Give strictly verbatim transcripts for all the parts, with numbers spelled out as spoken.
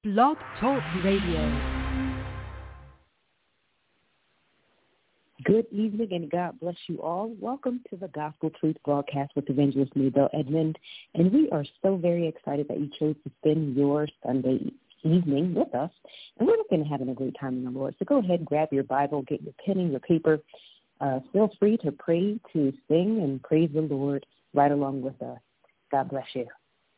Blog Talk Radio. Good evening and God bless you all. Welcome to the Gospel Truth broadcast with Evangelist Maybelle Edmond. And we are so very excited that you chose to spend your Sunday evening with us. And we're looking at having a great time in the Lord. So go ahead, grab your Bible, get your pen and your paper. Uh, feel free to pray, to sing, and praise the Lord right along with us. God bless you.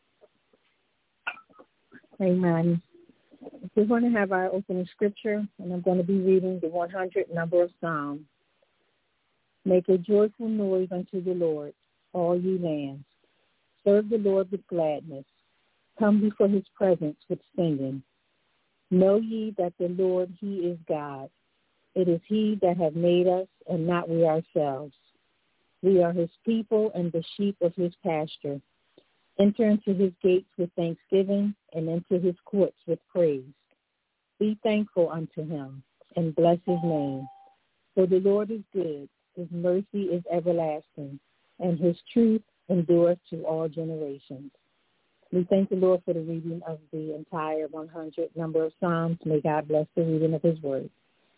Amen. We're going to have our opening scripture, and I'm going to be reading the one hundredth number of Psalms. Make a joyful noise unto the Lord, all ye lands. Serve the Lord with gladness. Come before his presence with singing. Know ye that the Lord, he is God. It is he that hath made us, and not we ourselves. We are his people and the sheep of his pasture. Enter into his gates with thanksgiving, and into his courts with praise. Be thankful unto him, and bless his name. For the Lord is good, his mercy is everlasting, and his truth endureth to all generations. We thank the Lord for the reading of the entire one hundredth number of Psalms. May God bless the reading of his word.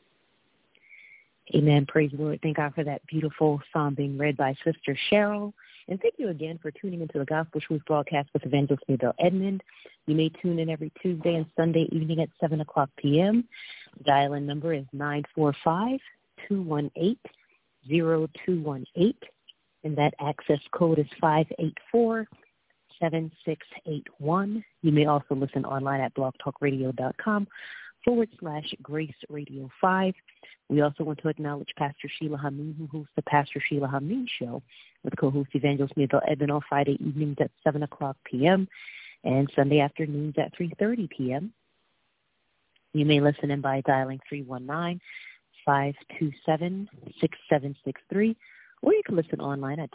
Amen. Praise the Lord. Thank God for that beautiful psalm being read by Sister Cheryl. And thank you again for tuning into the Gospel Truth broadcast with Evangelist Maybelle Edmond. You may tune in every Tuesday and Sunday evening at seven o'clock p.m. The dial-in number is nine four five, two one eight, zero two one eight, and that access code is five eight four, seven six eight one. You may also listen online at blogtalkradio.com forward slash Grace Radio five. We also want to acknowledge Pastor Sheila Hameen, who hosts the Pastor Sheila Hameen Show with co-host Evangelist Maybelle Edmond on Friday evenings at seven o'clock p.m. and Sunday afternoons at three thirty p.m. You may listen in by dialing three one nine, five two seven, six seven six three, or you can listen online at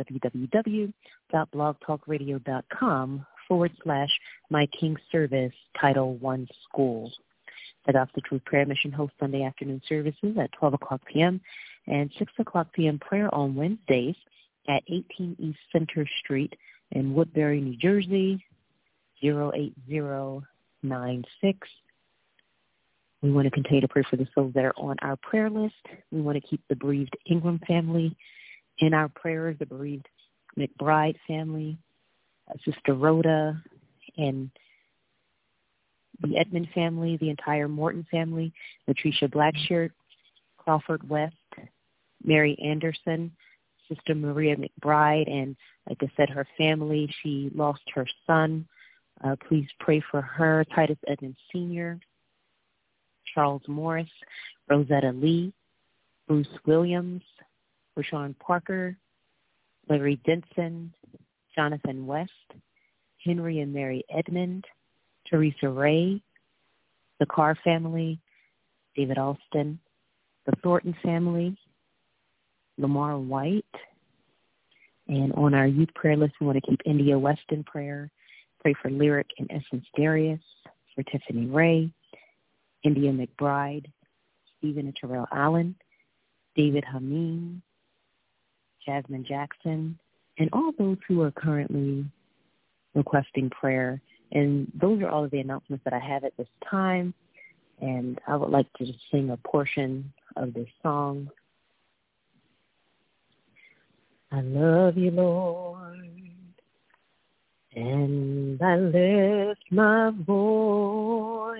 www.blogtalkradio.com forward slash My King Service Title One School. The Gospel Truth Prayer Mission hosts Sunday afternoon services at twelve o'clock p.m. and six o'clock p.m. prayer on Wednesdays at eighteen East Center Street in Woodbury, New Jersey, zero eight zero nine six. We want to continue to pray for the souls that are on our prayer list. We want to keep the bereaved Ingram family in our prayers, the bereaved McBride family, uh, Sister Rhoda, and the Edmond family, the entire Morton family, Latricia Blackshirt, Crawford West, Mary Anderson, Sister Maria McBride, and like I said, her family. She lost her son. Uh, please pray for her. Titus Edmond Senior, Charles Morris, Rosetta Lee, Bruce Williams, Rashawn Parker, Larry Denson, Jonathan West, Henry and Mary Edmond, Teresa Ray, the Carr family, David Alston, the Thornton family, Lamar White. And on our youth prayer list, we want to keep India West in prayer. Pray for Lyric and Essence Darius, for Tiffany Ray, India McBride, Stephen and Terrell Allen, David Hameen, Jasmine Jackson, and all those who are currently requesting prayer. And those are all of the announcements that I have at this time. And I would like to just sing a portion of this song. I love you, Lord, and I lift my voice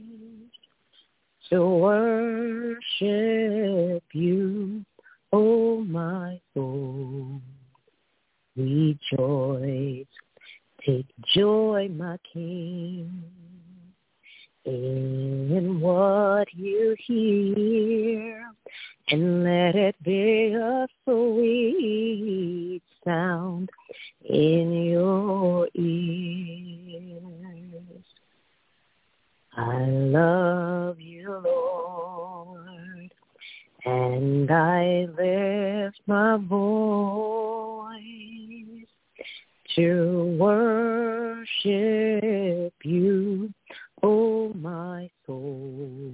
to worship you, oh my soul. Rejoice. Take joy, my King, in what you hear, and let it be a sweet sound in your ears. I love you, Lord, and I lift my voice to worship you, oh my soul.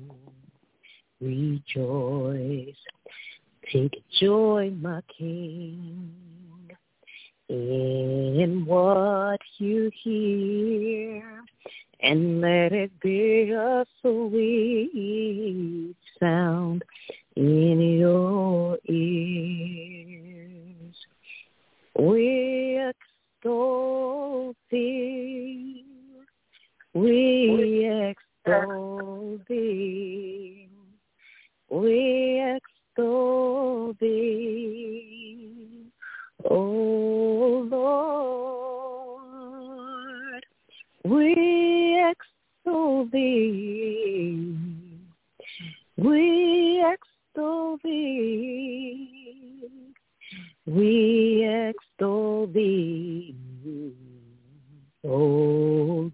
Rejoice, take joy, my King, in what you hear, and let it be a sweet sound in your ears. We extol thee, we extol thee, we extol thee, O Lord. We extol thee, we extol thee, we extol thee, O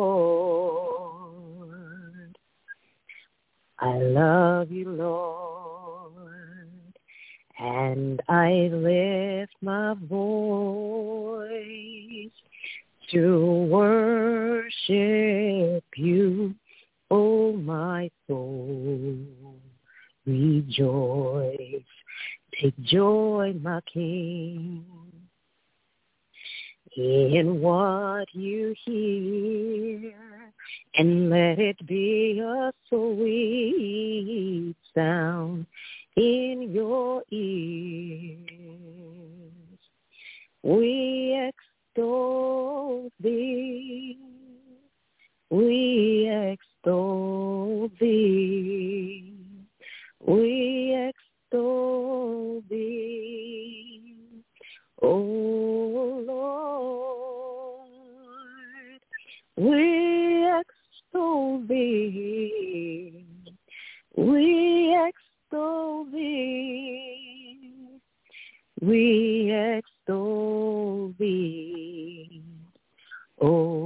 Lord. I love you, Lord, and I lift my voice to worship you, oh my soul, rejoice. Take joy, my King, in what you hear, and let it be a sweet sound in your ears. We extol thee, we extol thee, we extol thee, O Lord. We extol thee, we extol thee, we extol thee, O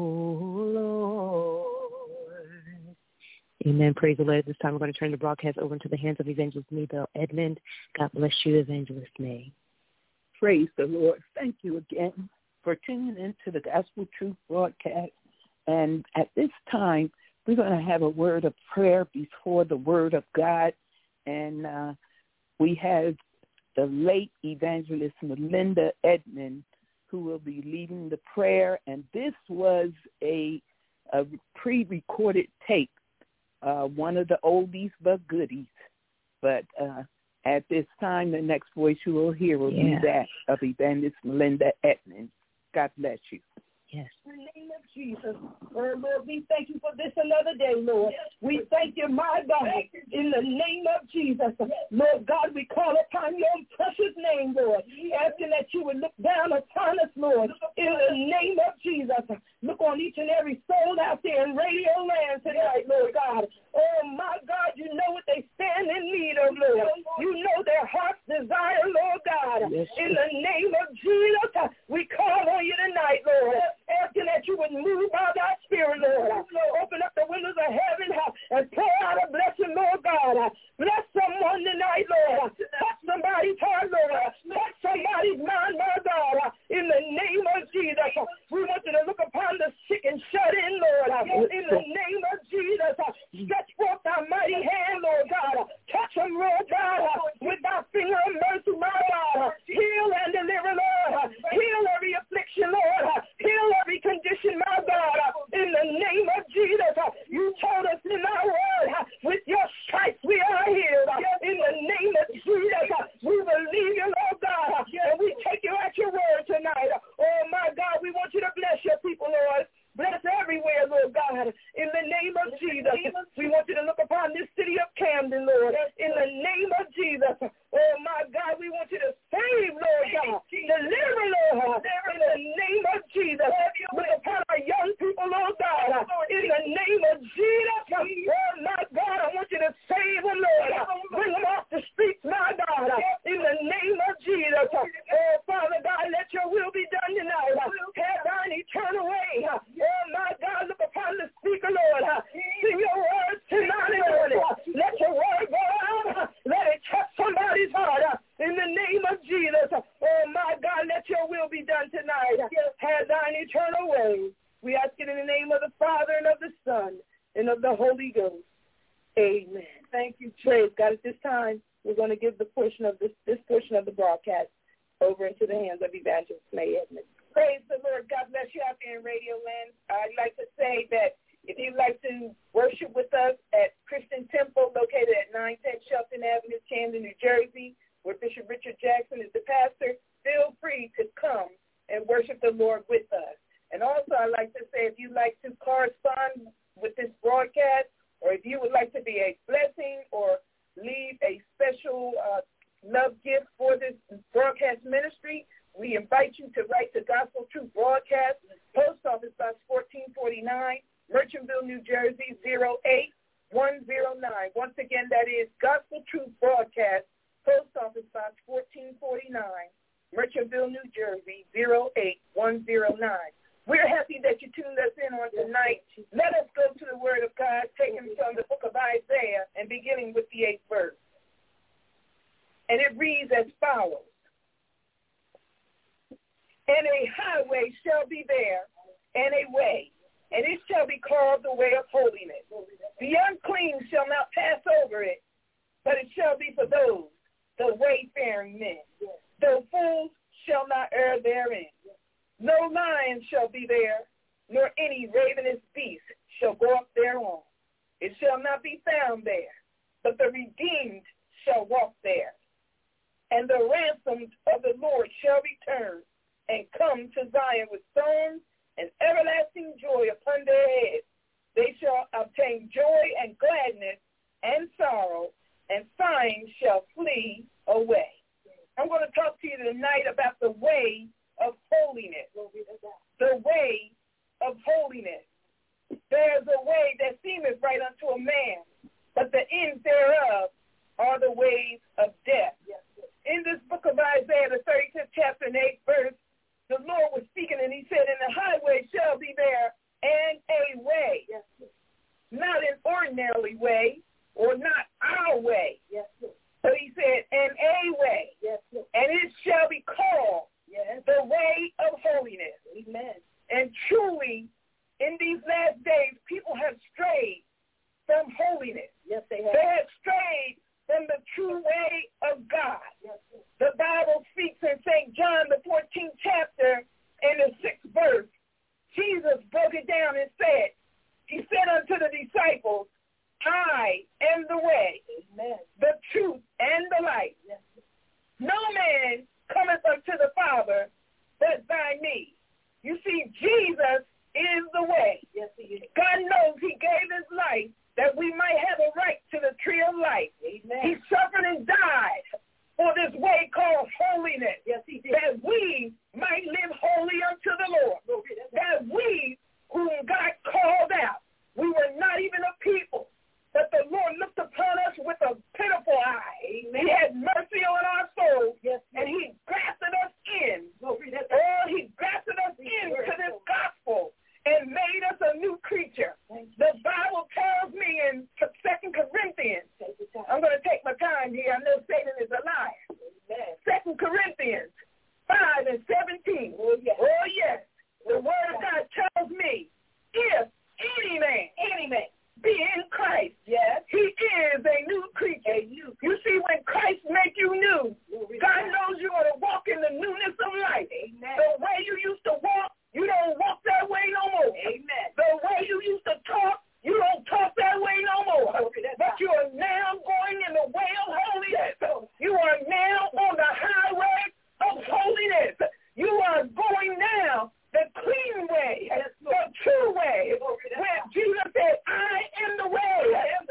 Lord. Amen. Praise the Lord. At this time, we're going to turn the broadcast over into the hands of Evangelist Maybelle Edmond. God bless you, Evangelist May. Praise the Lord. Thank you again for tuning into the Gospel Truth broadcast. And at this time, we're going to have a word of prayer before the Word of God. And uh, we have the late evangelist Melinda Edmond, who will be leading the prayer. And this was a, a pre-recorded tape, uh, one of the oldies but goodies. But uh, at this time, the next voice you will hear will yeah. be that of evangelist Melinda Edmond. God bless you. Yes. In the name of Jesus, Lord, Lord, we thank you for this another day, Lord. We thank you, my God, in the name of Jesus. Lord God, we call upon your precious name, Lord, asking that you would look down upon us, Lord, in the name of Jesus. Look on each and every soul out there in radio land tonight, Lord God. Oh, my God, you know what they stand in need of, Lord. You know their heart's desire, Lord God. Yes. In the name of Jesus, we call on you tonight, Lord, asking that you would move by thy spirit, Lord. Open up the windows of heaven and pour out a blessing, Lord God. Bless someone tonight, Lord. Touch somebody's heart, Lord. Touch somebody's mind, my God. In the name of Jesus, we want you to look upon the sick and shut in, Lord. In the name of Jesus, stretch forth thy mighty hand, Lord God. Touch them, Lord God, with thy finger of mercy, my God. Heal and deliver, Lord. Heal every affliction, Lord. Heal every condition, my God. In the name of Jesus, you told us in our word, with your stripes we are healed. In the name of Jesus, we believe you, Lord God, and we take you at your word tonight. Oh, my God, we want you to bless your people, Lord. Bless everywhere, Lord God. In the name of Jesus, we want you to look upon this city of Camden, Lord. In the name of Jesus, oh, my God, we want you to save, Lord God. Deliver, Lord. In the name of Jesus, look upon our young people, Lord God. In the name of Jesus, oh, my God, I want you to save them, Lord. Bring them off the streets, my God. In the name of Jesus, oh, Father God, let your will be done tonight. Have thine eternal way. Oh, my God, look upon the speaker, Lord. Sing your words tonight, Lord. Let your word go out. Let it touch somebody's heart. In the name of Jesus. Oh, my God, let your will be done tonight. Have thine eternal way. We ask it in the name of the Father and of the Son and of the Holy Ghost. Amen. Thank you. Praise God. At this time, we're going to give the portion of this, this portion of the broadcast over into the hands of Evangelist May Edmond. Praise the Lord. God bless you out there in Radio Land. I'd like to say that If you'd like to worship with us at Christian Temple, located at nine ten Shelton Avenue, Camden, New Jersey, where Bishop Richard Jackson is the pastor, feel free to come and worship the Lord with us. And also, I'd like to say, if you'd like to correspond with this broadcast, or if you would like to be a blessing or leave a special uh, love gift for this broadcast ministry, we invite you to write to Gospel Truth Broadcast, Post Office Box fourteen forty-nine, Merchantville, New Jersey, zero eight one zero nine. Once again, that is Gospel Truth Broadcast, Post Office Box fourteen forty-nine, Merchantville, New Jersey, zero eight one zero nine. We're happy that you tuned us in on tonight. Let us go to the Word of God, taken from the book of Isaiah and beginning with the eighth verse. And it reads as follows. And a highway shall be there, and a way, and it shall be called the way of holiness. The unclean shall not pass over it, but it shall be for those, the wayfaring men. The fools shall not err therein. No lion shall be there, nor any ravenous beast shall go up thereon. It shall not be found there, but the redeemed shall walk there. And the ransomed of the Lord shall return and come to Zion with songs and everlasting joy upon their heads. They shall obtain joy and gladness and sorrow, and sighing shall flee away. I'm going to talk to you tonight about the way of holiness. The way of holiness. There's a way that seemeth right unto a man, but the end thereof are the ways of death. In this book of Isaiah, the thirty-fifth chapter and eighth verse, the Lord was speaking, and he said, and the highway shall be there, and a way. Yes, not an ordinary way, or not our way. Yes, so he said, and a way. Yes, and it shall be called yes. the way of holiness. Amen. And truly, in these last days, people have strayed from holiness. Yes, they have. They have strayed from the true way of God. Yes, the Bible speaks in Saint John, the fourteenth chapter, and the sixth verse. Jesus broke it down and said, he said unto the disciples, I am the way, Amen. The truth, and the life. Yes. No man cometh unto the Father but by me. You see, Jesus is the way. Yes, he is. God knows he gave his life that we might have a right to the tree of life. Amen. He suffered and died for this way called holiness. Yes, he did. That we might live holy unto the Lord. That we, whom God called out, we were not even a people, but the Lord looked upon us with a pitiful eye. Amen. He had mercy on our souls, yes, and he grafted us in. Oh, he grafted us into this gospel and made us a new creature. The Bible tells me in Second Corinthians, I'm going to take my time here. I know Satan is a liar. Second Corinthians five and seventeen. Oh, yes. Oh, yes. The word of God tells me, if any man, any man, be in Christ, yes, he is a new creature. You, you see, when Christ make you new, God knows you're going to walk in the newness of life. Amen. The way you used to walk, you don't walk that way no more. Amen. The way you used to talk, you don't talk that way no more. But you are now going in the way of holiness. You are now on the highway of holiness. You are going now the clean way, the true way. Where Jesus said, I am the way,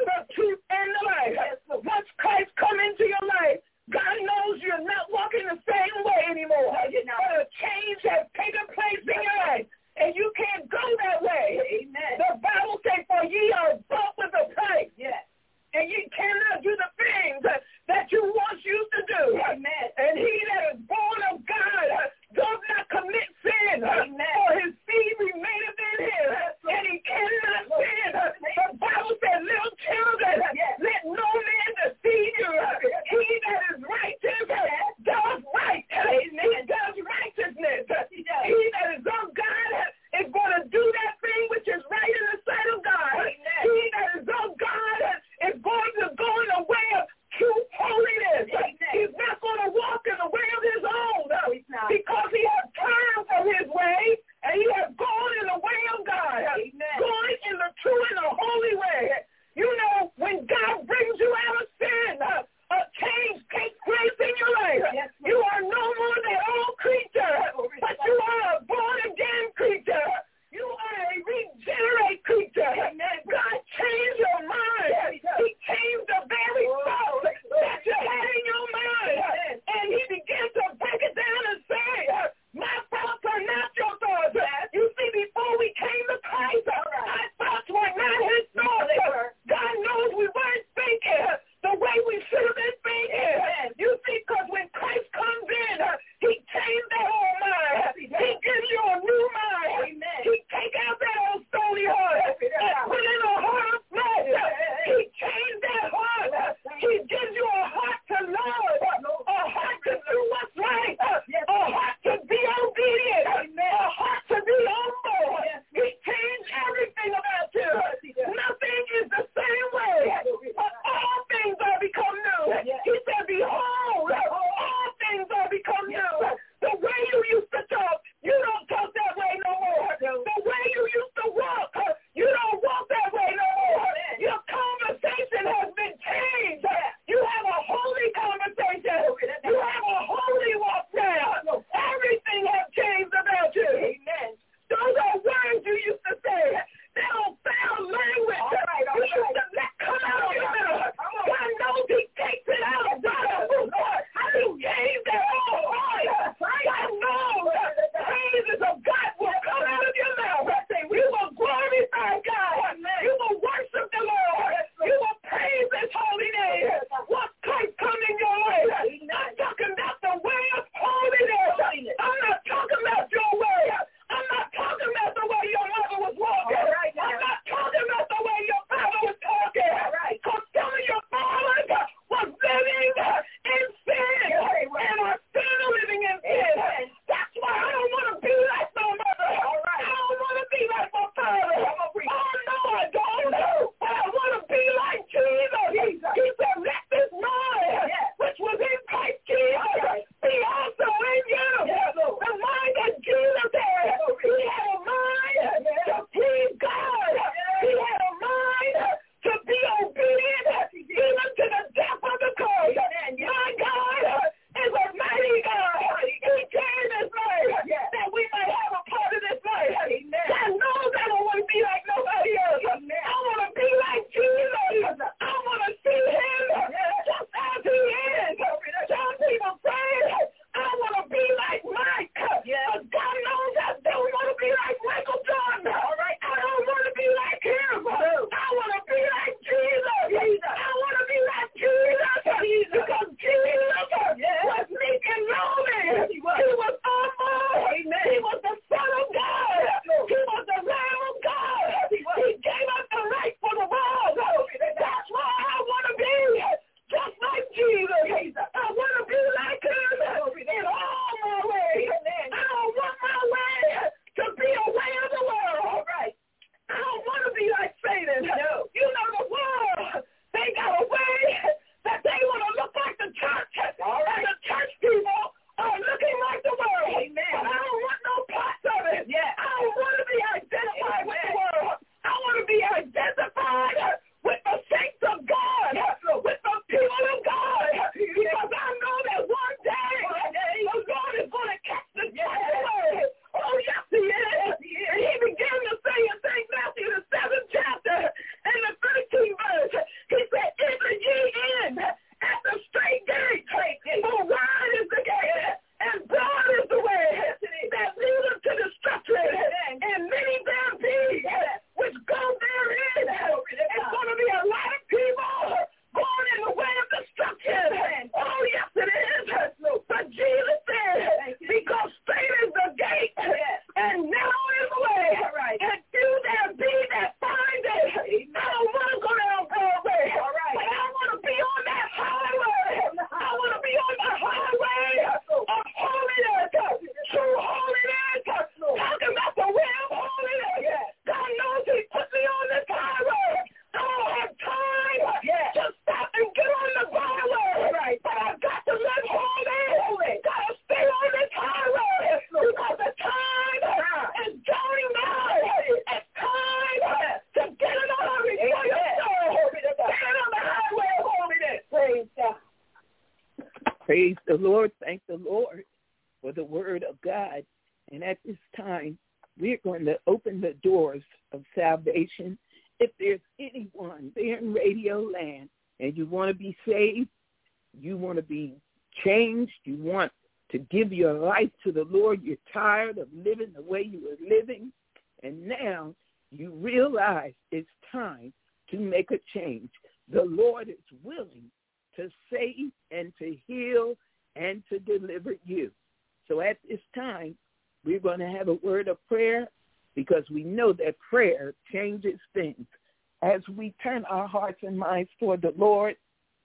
Praise the Lord. Thank the Lord for the word of God. And at this time, we're going to open the doors of salvation. If there's anyone there in Radio Land and you want to be saved, you want to be changed, you want to give your life to the Lord, you're tired of living the way you were living, and now you realize it's time to make a change. The Lord is willing to save and to heal and to deliver you. So at this time, we're going to have a word of prayer because we know that prayer changes things. As we turn our hearts and minds toward the Lord,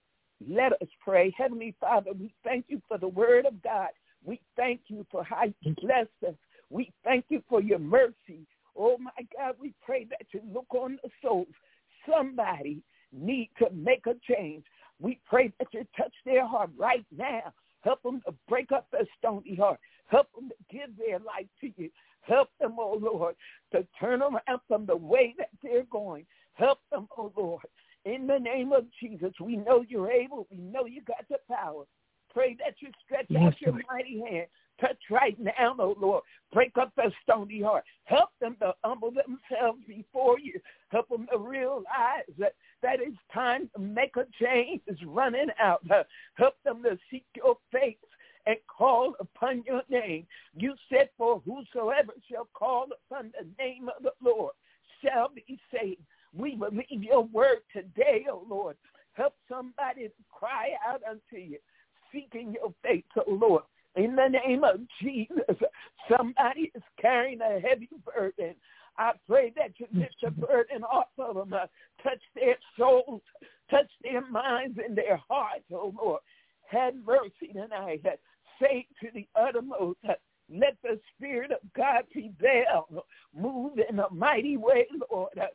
let us pray. Heavenly Father, we thank you for the word of God. We thank you for how you bless us. We thank you for your mercy. Oh, my God, we pray that you look on the souls. Somebody need to make a change. We pray that you touch their heart right now. Help them to break up their stony heart. Help them to give their life to you. Help them, oh Lord, to turn around from the way that they're going. Help them, oh Lord. In the name of Jesus, we know you're able. We know you got the power. Pray that you stretch yes, out your Lord. mighty hand. Touch right now, oh Lord. Break up their stony heart. Help them to humble themselves before you. Help them to realize that, that it's time to make a change. It's running out. Help them to seek your face and call upon your name. You said, for whosoever shall call upon the name of the Lord shall be saved. We believe your word today, oh Lord. Help somebody to cry out unto you, seeking your face, oh Lord. In the name of Jesus, somebody is carrying a heavy burden. I pray that you lift the burden off of them, uh, touch their souls, touch their minds and their hearts, oh Lord. Have mercy tonight. Uh, save to the uttermost. Uh, let the Spirit of God prevail. Move in a mighty way, Lord. Uh,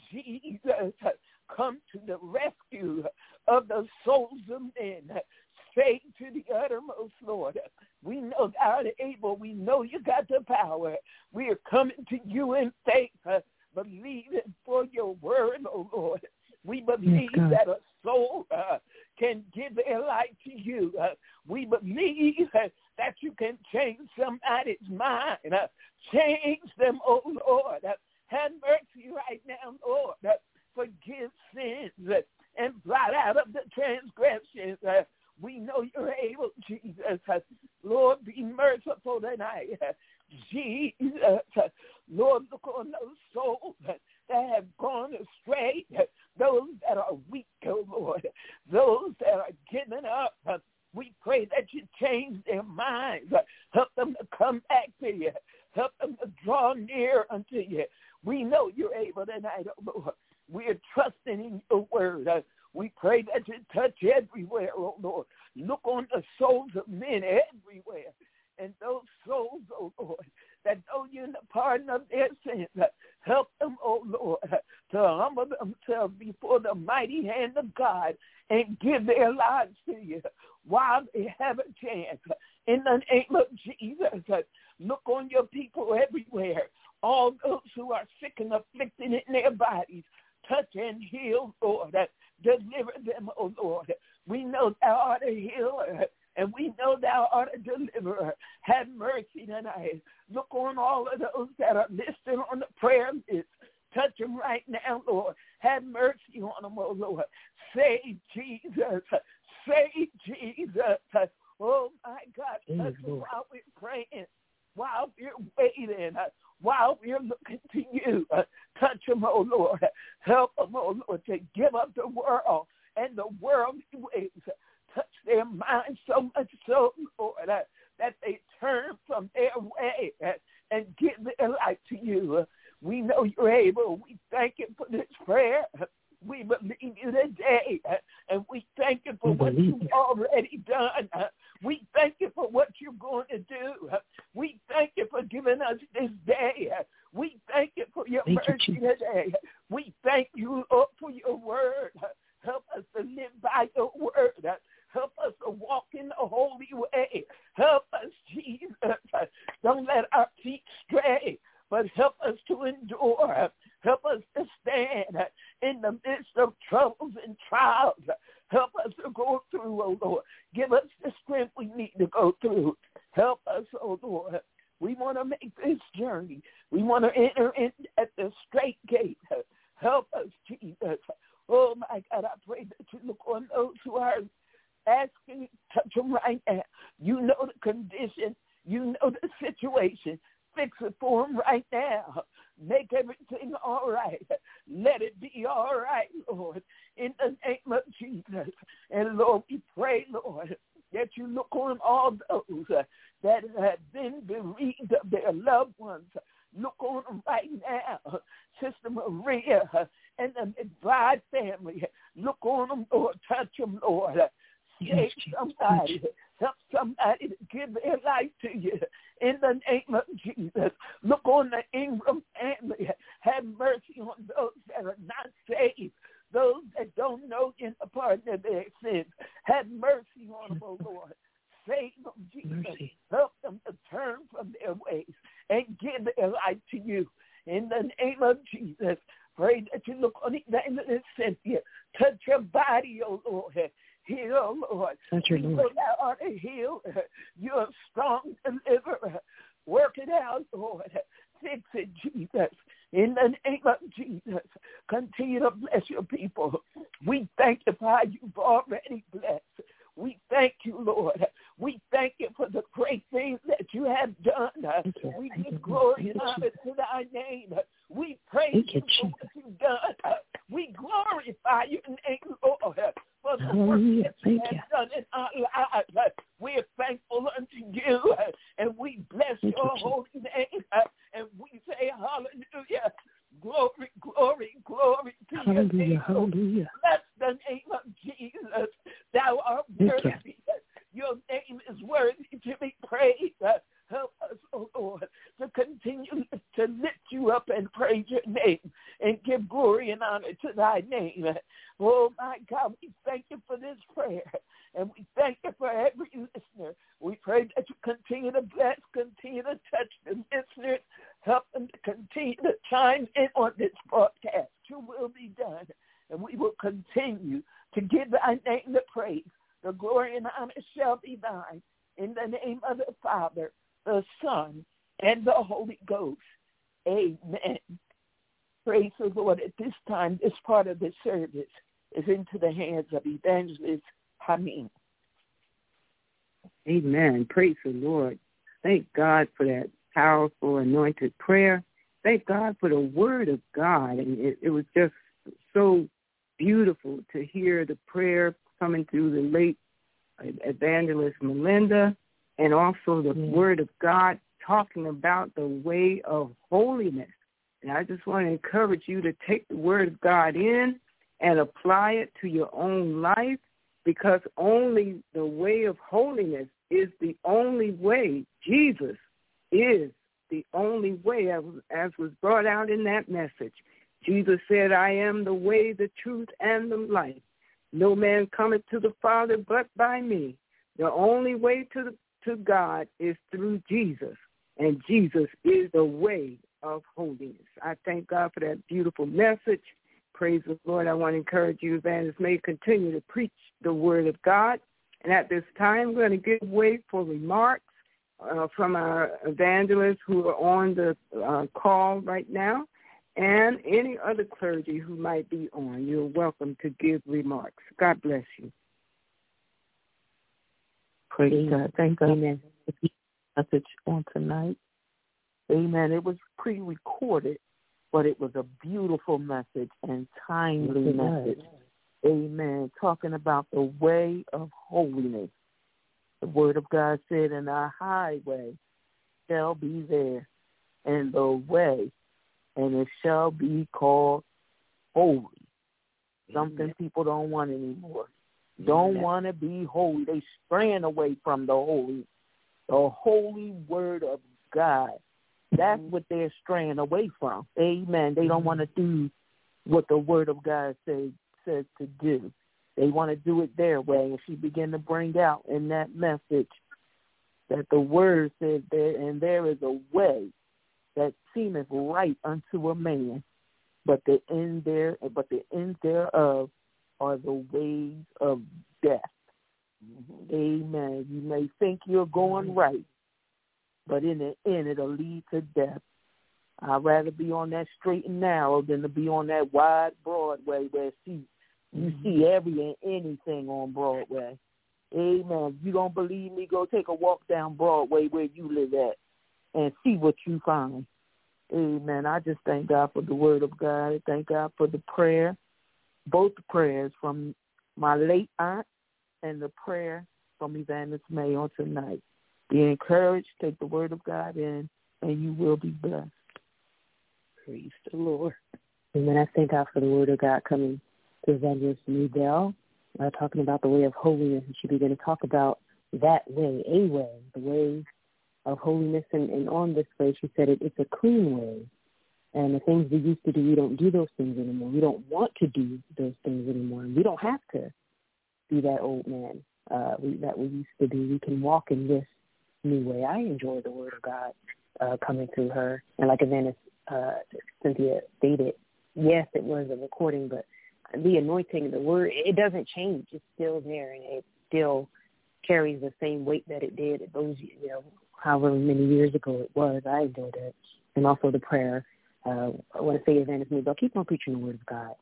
Jesus, uh, come to the rescue of the souls of men. Uh, Save to the uttermost, Lord. We know thou art able. We know you got the power. We are coming to you in faith, uh, believing for your word, oh Lord. We believe yes, that a soul uh, can give their life to you. Uh, we believe uh, that you can change somebody's mind. Uh, change them, oh Lord. Uh, have mercy right now, Lord. Uh, forgive sins uh, and blot out of the transgressions. Uh, We know you're able, Jesus. Lord, be merciful tonight. Jesus, Lord, look on those souls that have gone astray, those that are weak, oh Lord, those that are giving up. We pray that you change their minds. Help them to come back to you. Help them to draw near unto you. We know you're able tonight, oh Lord. We are trusting in your word. We pray that you touch everywhere, oh Lord. Look on the souls of men everywhere. And those souls, oh Lord, that know you in the pardon of their sins, help them, oh Lord, to humble themselves before the mighty hand of God and give their lives to you while they have a chance. In the name of Jesus, look on your people everywhere. All those who are sick and afflicted in their bodies, touch and heal, Lord. Deliver them, oh Lord. We know thou art a healer, and we know thou art a deliverer. Have mercy tonight. Look on all of those that are listed on the prayer list. Touch them right now, Lord. Have mercy on them, oh Lord. Save Jesus. Save Jesus. Oh, my God. Touch them while we're praying, while we're waiting, while we're looking to you. Touch them, oh Lord. Help them, oh Lord, to give up the world and the worldly ways. Touch their minds so much so, Lord, that they turn from their way and give their life to you. We know you're able. We thank you for this prayer. We believe you today, and we thank you for what you've already done. We thank you for what you're going to do. We thank you for giving us this day. We thank you for your thank mercy you, today. We thank you, Lord, for your word. Help us to live by your word. Help us to walk in the holy way. Help us, Jesus. Don't let our feet stray, but help us to endure. Help us to stand in the midst of troubles and trials. Help us to go through, oh Lord. Give us the strength to go through. Help us, oh Lord. We want to make this journey. We want to enter in at the straight gate. Help us, Jesus. Oh, my God, I pray that you look on those who are asking, touch them right now. You know the condition. You know the situation. Fix it for them right now. Make everything all right. Let it be all right, Lord, in the name of Jesus. And, Lord, we pray, Lord, that you look on all those uh, that have been bereaved of their loved ones. Look on them right now. Sister Maria and the McBride family. Look on them, Lord. Touch them, Lord. Save somebody. Help somebody to give their life to you in the name of Jesus. Look on the Ingram family. Have mercy on those that are not saved. Those that don't know in the pardon of their sins. Have mercy on them, oh Lord. Save them, Jesus. Mercy. Help them to turn from their ways and give their life to you. In the name of Jesus, pray that you look on Evangelist Cynthia. Touch your body, oh Lord. Heal, Lord. Touch your Lord. Thou art a healer. You're a strong deliverer. Work it out, Lord. Fix it, Jesus. In the name of Jesus, continue to bless your people. We thank you for how you've already blessed. We thank you, Lord. We thank you for the great things that you have done. You. We give you. glory and honor to thy name. We praise you, you for what you've done. We glorify your name, Lord, for the work that you have you. done in our lives. We are thankful unto you, and we bless thank your you. holy name, and we say hallelujah. Glory, glory, glory to hallelujah, your name. Hallelujah. Bless the name of Jesus. Thou art worthy. Your name is worthy to be praised. Help us, oh Lord, to continue to lift you up and praise your name and give glory and honor to thy name. Oh, my God, we thank you for this prayer, and we thank you for every listener. We pray that you continue to bless, continue to touch the listeners, help them to continue to chime in on this broadcast. Your will be done, and we will continue to give thy name the praise. The glory and honor shall be thine. In the name of the Father, the Son, and the Holy Ghost. Amen. Praise the Lord. At this time, this part of the service is into the hands of Evangelist Hameen. Amen. Praise the Lord. Thank God for that powerful, anointed prayer. Thank God for the word of God. And it, it was just so beautiful to hear the prayer coming through the late Evangelist Melinda, and also the yeah. word of God talking about the way of holiness. And I just want to encourage you to take the word of God in and apply it to your own life, because only the way of holiness is the only way. Jesus is the only way, as, as was brought out in that message. Jesus said, I am the way, the truth, and the life. No man cometh to the Father but by me. The only way to the, to God is through Jesus, and Jesus is the way of holiness. I thank God for that beautiful message. Praise the Lord. I want to encourage you, Evangelist, may continue to preach the word of God. And at this time, we're going to give way for remarks uh, from our evangelists who are on the uh, call right now, and any other clergy who might be on. You're welcome to give remarks. God bless you. Praise Amen. God. Thank God Amen. for the message on tonight. Amen. It was pre-recorded, but it was a beautiful message and timely yes, message. Is. Amen. Talking about the way of holiness. The word of God said, and our highway shall be there, and the way, and it shall be called holy. Something Amen. People don't want anymore. Don't Amen. Want to be holy. They straying away from the holy, the holy word of God. That's mm-hmm. what they're straying away from. Amen. They mm-hmm. don't want to do what the word of God say, says to do. They want to do it their way. And she began to bring out in that message that the word says there, and there is a way that seemeth right unto a man, but the end there, but the end thereof are the ways of death. Amen. You may think you're going right, but in the end, it'll lead to death. I'd rather be on that straight and narrow than to be on that wide Broadway where see, you see every and anything on Broadway. Amen. If you don't believe me, go take a walk down Broadway where you live at and see what you find. Amen. I just thank God for the word of God. I thank God for the prayer, both prayers from my late aunt and the prayer from Evangelist May on tonight. Be encouraged, take the word of God in, and you will be blessed. Praise the Lord. Amen. I thank God for the word of God coming to Evangelist Maybell, uh, talking about the way of holiness. And she began to talk about that way, a way, the way of holiness. And, and on this way, she said it, it's a clean way. And the things we used to do, we don't do those things anymore. We don't want to do those things anymore. And we don't have to be that old man uh, we, that we used to be. We can walk in this new way. I enjoy the word of God uh, coming through her. And like Evangelist uh, Cynthia stated, yes, it was a recording, but the anointing, the word, it doesn't change. It's still there, and it still carries the same weight that it did those, you know, however many years ago it was. I enjoyed it. And also the prayer. Uh, I want to say, Evangelist Maybell, keep on preaching the word of God.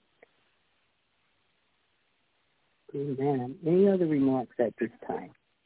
Amen. Any other remarks at this time?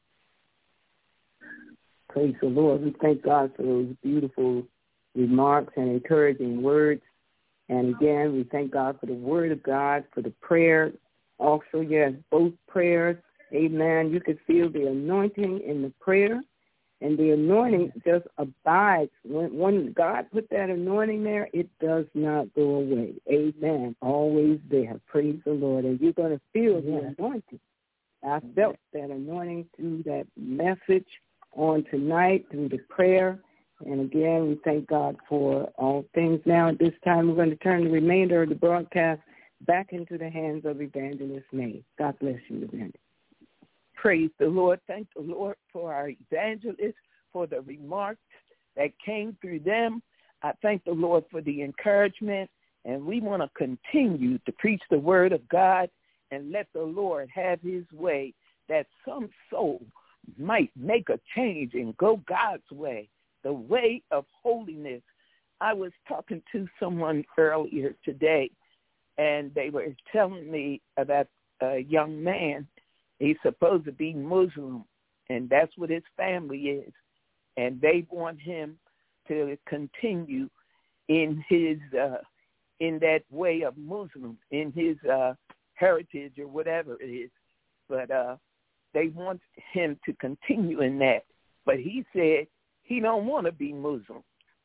Praise the Lord. We thank God for those beautiful remarks and encouraging words. And again, we thank God for the word of God, for the prayer. Also, yes, both prayers. Amen. You can feel the anointing in the prayer, and the anointing just abides. When, when God put that anointing there, it does not go away. Amen. Always there. Praise the Lord. And you're going to feel the anointing. I felt that anointing through that message on tonight, through the prayer. And again, we thank God for all things. Now, at this time, we're going to turn the remainder of the broadcast back into the hands of Evangelist May. God bless you, Evangelist. Praise the Lord. Thank the Lord for our evangelists, for the remarks that came through them. I thank the Lord for the encouragement, and we want to continue to preach the word of God and let the Lord have his way, that some soul might make a change and go God's way, the way of holiness. I was talking to someone earlier today, and they were telling me about a young man. He's supposed to be Muslim, and that's what his family is. And they want him to continue in his uh, in that way of Muslim, in his uh, heritage or whatever it is. But uh, they want him to continue in that. But he said he don't want to be Muslim.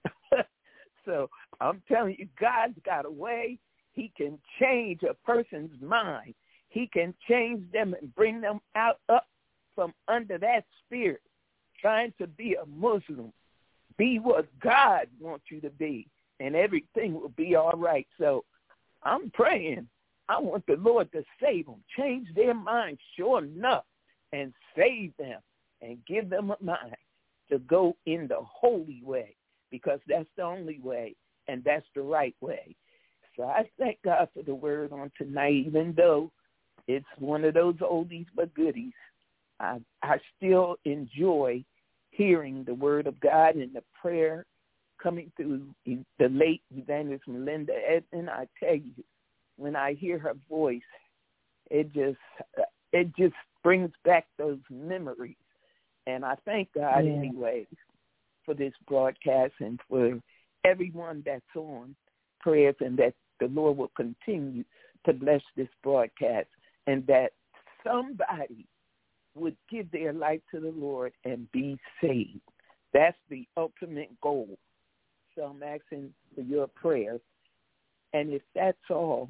So I'm telling you, God's got a way. He can change a person's mind. He can change them and bring them out up from under that spirit, trying to be a Muslim. Be what God wants you to be, and everything will be all right. So I'm praying. I want the Lord to save them, change their minds, sure enough, and save them and give them a mind to go in the holy way, because that's the only way, and that's the right way. So I thank God for the word on tonight, even though it's one of those oldies but goodies. I, I still enjoy hearing the word of God and the prayer coming through the late Evangelist Melinda Edmond. I tell you, when I hear her voice, it just it just brings back those memories. And I thank God yeah. anyway for this broadcast and for everyone that's on prayers, and that the Lord will continue to bless this broadcast, and that somebody would give their life to the Lord and be saved. That's the ultimate goal. So I'm asking for your prayers. And if that's all,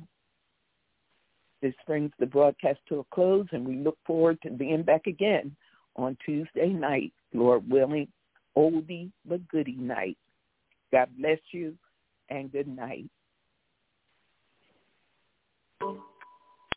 this brings the broadcast to a close, and we look forward to being back again on Tuesday night, Lord willing, oldie but goodie night. God bless you, and good night.